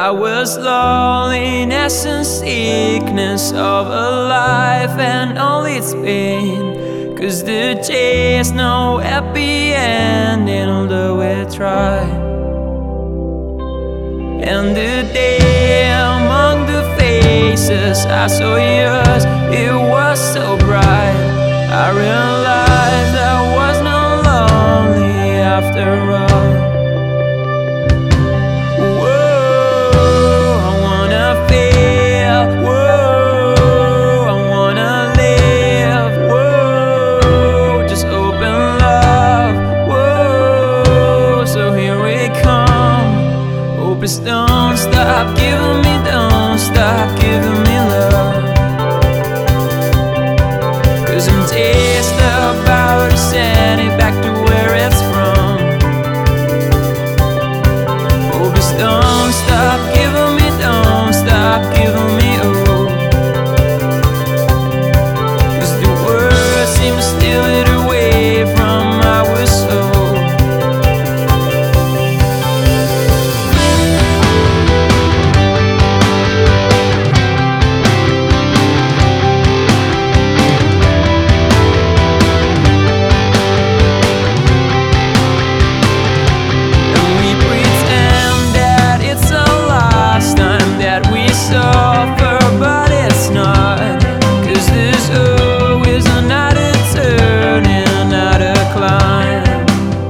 I was loneliness and sickness of a life and all its pain. 'Cause there is no happy ending, although we try. And the day among the faces I saw yours, it was so bright. I realized I was not lonely after all. Whoa, I wanna feel, whoa, I wanna live, whoa, just open love, whoa, so here we come. Oh, please don't stop giving me, don't stop giving me love. 'Cause I'm just about to send it back to where it's from. Oh, please don't stop giving me, don't stop giving me, oh. 'Cause the world seems to steal it away from our soul. Suffer, but it's not. 'Cause there's always another turn and another climb.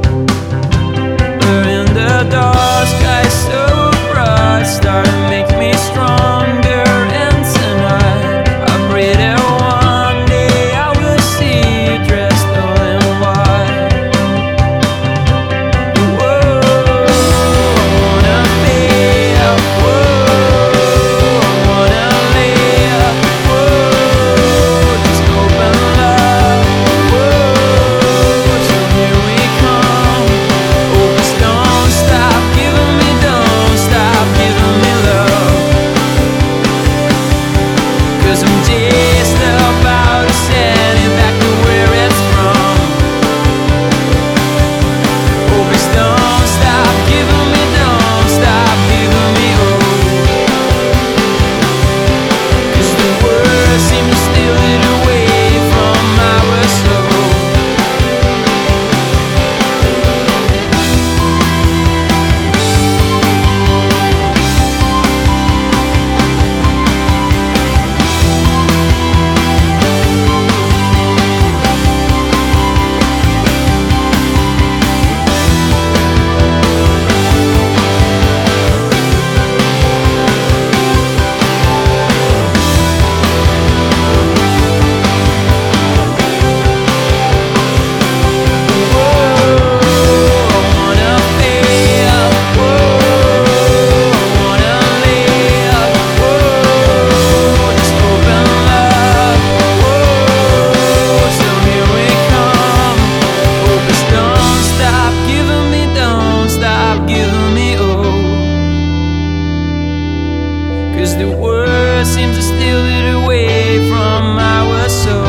But in the dark sky so bright, start to make me stronger. And tonight I pray that one day I will see you dressed all in white. Whoa, I wanna feel, whoa, the world seems to steal it away from our soul.